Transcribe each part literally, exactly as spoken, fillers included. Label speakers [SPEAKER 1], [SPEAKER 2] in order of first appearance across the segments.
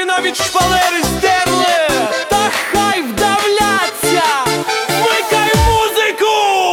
[SPEAKER 1] які навіть шпалери здерли. Та хай вдавляться, вмикай музику!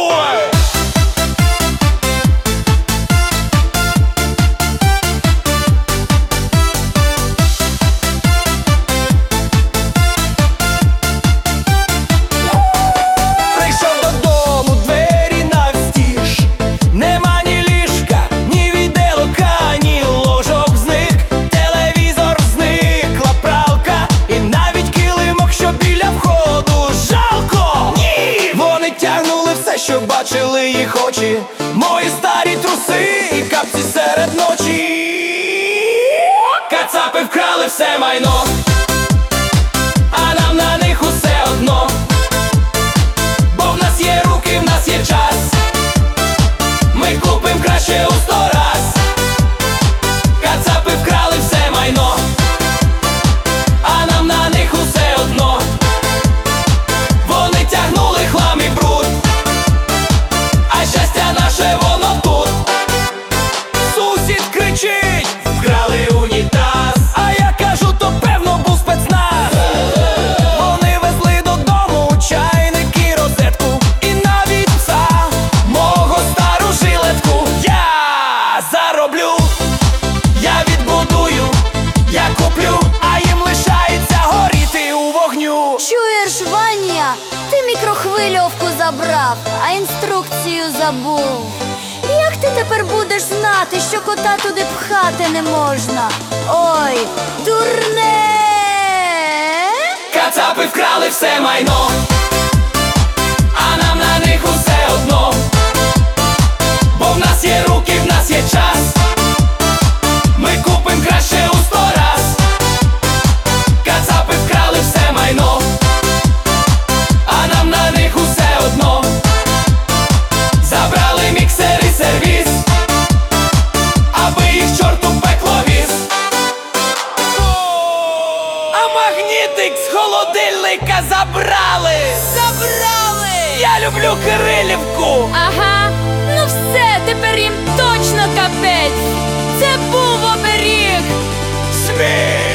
[SPEAKER 1] Прийшов додому, двері навстіж, нема ні ліжка, ні віделока, ні ложок зник, телевізор зникла пралка, і навіть килимок, що біля входу, жалко! Ні! Вони тягнули все, що бачили їх очі, мої старі труси і капці серед ночі. Кацапи вкрали все майно, а нам на них усе одно. Бо в нас є руки, в нас є час, ми купим краще у сто раз. Кацапи вкрали все майно, а нам на них усе одно. Вони тягнули хлам і бруд, а щастя наше воно тут. Сусід кричить: вкрали унітаз, а я кажу, то певно був спецназ. Вони везли додому чайник і розетку, і навіть пса, мого стару жилетку. Я зароблю, я відбудую, я куплю, а їм лишається горіти у вогню.
[SPEAKER 2] Чуєш, Ваня, ти мікрохвильовку забрав, а інструкцію забув. Як ти тепер будеш знати, що кота туди пхати не можна? Ой, дурне!
[SPEAKER 1] Кацапи вкрали все майно, а нам на них усе одно. Бо в нас є руки, в нас є час, ми купим краще у сто раз. Кацапи вкрали все майно, а нам на них усе одно. Забрали міксер і сервіс, аби їх чорт у пекло віз. А магнітик з холодильника забрали! Забрали! Я люблю Кирилівку!
[SPEAKER 2] Ага, ну все, тепер їм точно капець! Це був оберіг!
[SPEAKER 1] Сміх!